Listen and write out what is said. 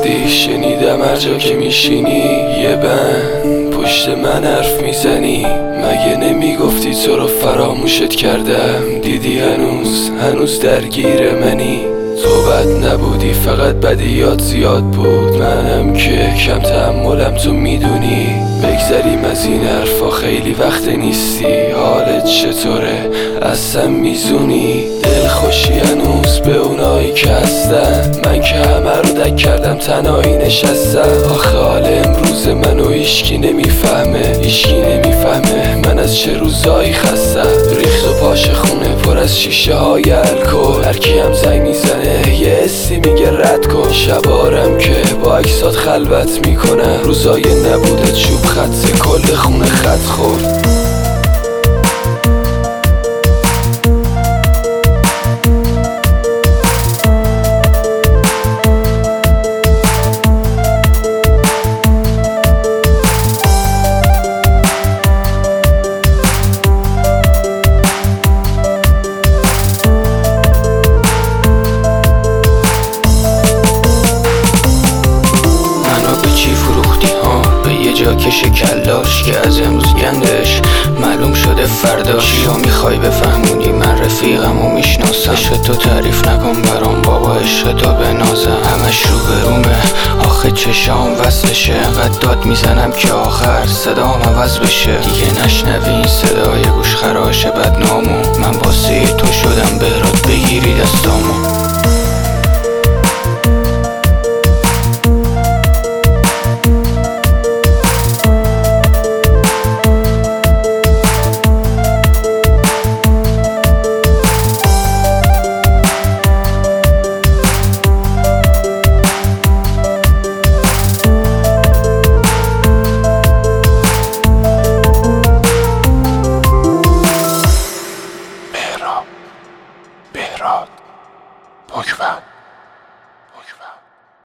کردی، شنیدم هر جا که میشینی یه بند پشت من حرف میزنی. مگه نمیگفتی تو رو فراموشت کردم؟ دیدی هنوز درگیر منی. تو بد نبودی، فقط بدیات زیاد بود. منم که کم تحملم، تو میدونی. بگذریم از این حرفا، خیلی وقت نیستی. حالت چطوره؟ اصلا میزونی؟ دل خوشی هنوز به اونایی که هستن. من که همه رو دک کردم، تنهایی نشستم. آخه حال امروز منو هیچکی نمیفهمه. من از چه روزایی خستم. ریخت و پاش خونه پر از شیشه های الکل. هر کی هم زنگ میزنه یه حسی میگه رد کن. شبارم که با عکسات خلوت میکنم. روزای نبوده چوب خط کل خونه خط خورد. جا کش کلاش که از امروز گندش معلوم شده فرداش. یا میخوای بفهمونی من رفیقم و میشناسم؟ عشق تو تعریف نکن برام بابا، عشق تو بنازم. همش رو برومه آخه چشام وصلشه. انقدر داد میزنم که آخر صدام عوض بشه. دیگه نشنوی این صدای گوش خراش بدنامو. من واسه تو شدم برات بگیری دستامو. بهراد پاکبند.